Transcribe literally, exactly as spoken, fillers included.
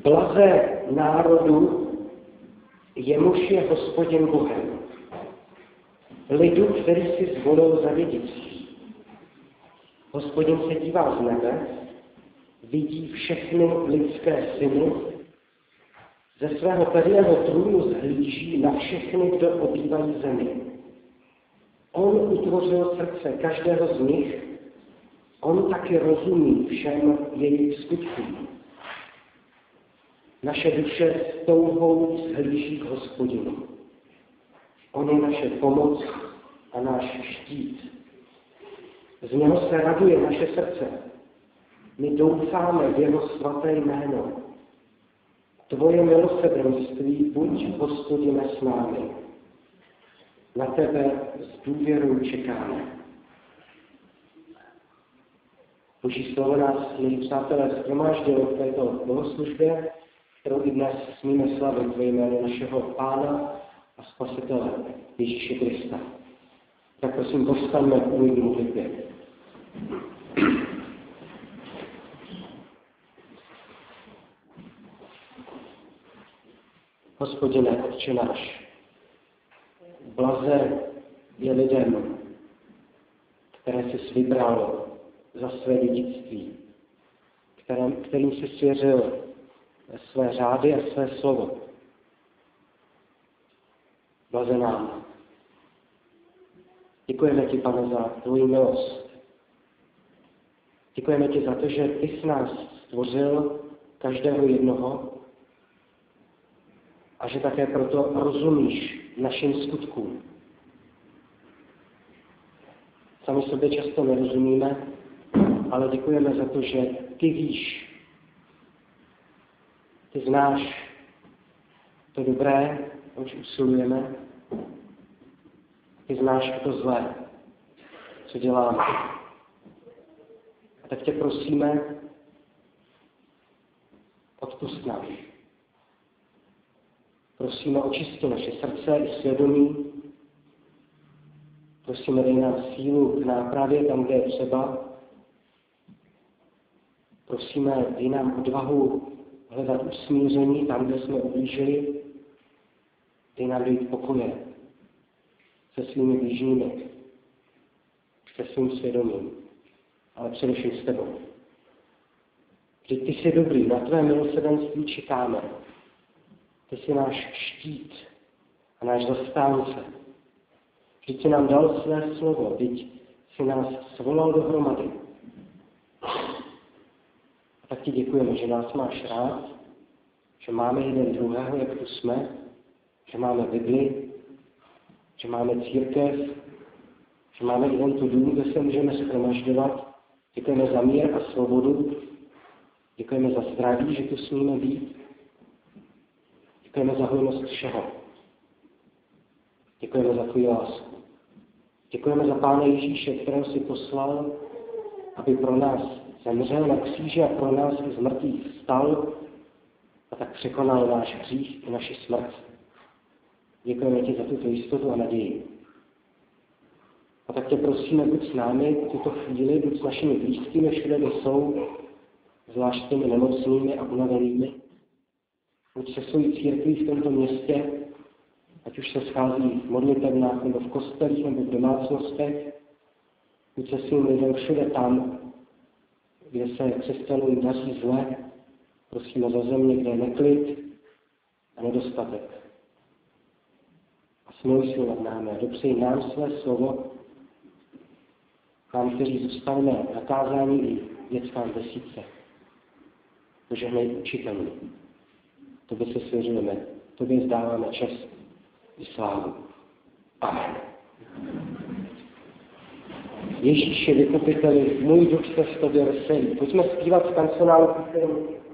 Blaze národu, jemuž je Hospodin Bohem, lidu, který si zvolil za dědictví. Hospodin se dívá z nebe, vidí všechny lidské syny, ze svého pevného trůnu zhlíží na všechny, kdo obývají zemi. On utvořil srdce každého z nich, on taky rozumí všem jejich skutkům. Naše duše s touhou zhlíží k Hospodinu. On je naše pomoc a náš štít. Z něho se raduje naše srdce. My doufáme v jeho svaté jméno. Tvoje milosrdenství buď, Hospodine, s námi. Na tebe s důvěrou čekáme. Boží slovo nás, milí přátelé, shromáždilo v této bohoslužbě, kterou i dnes smíme slavit ve jménu našeho Pána a Spasitele Ježíše Krista. Tak prosím, povstaňme k úvodní modlitbě. Hospodine, Otče náš, blaze je lidem, které jsi vybral za své dědictví, kterým, kterým jsi svěřil své řády a své slovo. Blaze nám. Děkujeme ti, Pane, za tvoji milost. Děkujeme ti za to, že ty jsi nás stvořil, každého jednoho, a že také proto rozumíš našim skutkům. Sami sobě často nerozumíme, ale děkujeme za to, že ty víš, ty znáš to dobré, oč usilujeme, ty znáš to zlé, co děláme. A tak tě prosíme, odpusť nám. Prosíme, očisti naše srdce i svědomí. Prosíme, dej nám sílu k nápravě tam, kde je třeba. Prosíme, dej nám odvahu hledat usmíření tam, kde jsme ublížili. Dej nám dojít pokoje se svými blížními, se svým svědomím, ale především s tebou. Vždyť ty jsi dobrý, na tvé milosrdenství čekáme. Ty jsi náš štít a náš zastánce. Vždyť jsi nám dal své slovo, vždyť jsi nás svolal dohromady. A tak ti děkujeme, že nás máš rád, že máme jeden druhého, jak tu jsme, že máme Bibli, že máme církev, že máme i tento dům, kde se můžeme shromažďovat. Děkujeme za mír a svobodu. Děkujeme za zdraví, že tu smíme být. Děkujeme za hojnost všeho. Děkujeme za tvou lásku. Děkujeme za Pána Ježíše, kterého si poslal, aby pro nás zemřel na kříži a pro nás z mrtvých vstal a tak překonal náš hřích i naši smrt. Děkujeme ti za tuto jistotu a naději. A tak tě prosíme, buď s námi v tuto chvíli, buď s našimi blízkými, všude, kde jsou, zvlášť těmi nemocnými a unavenými. Buď se svojí církví v tomto městě, ať už se schází v modlitebnách, nebo v kostelích, nebo v domácnostech. Buď se svým lidem všude tam, kde se křesťanům daří zle. Prosíme za země, kde je neklid a nedostatek. A smiluj se nad námi a dopřej nám své slovo, nám, kteří zůstaneme nakázání i dětskám desítce. Požehnej učitelů. Tobě se svěřujeme, tobě vzdáváme čest i slávu. Amen. Ježíši, vykupiteli, můj duch se v tobě veselí. Pojďme zpívat z kancionálu, kterou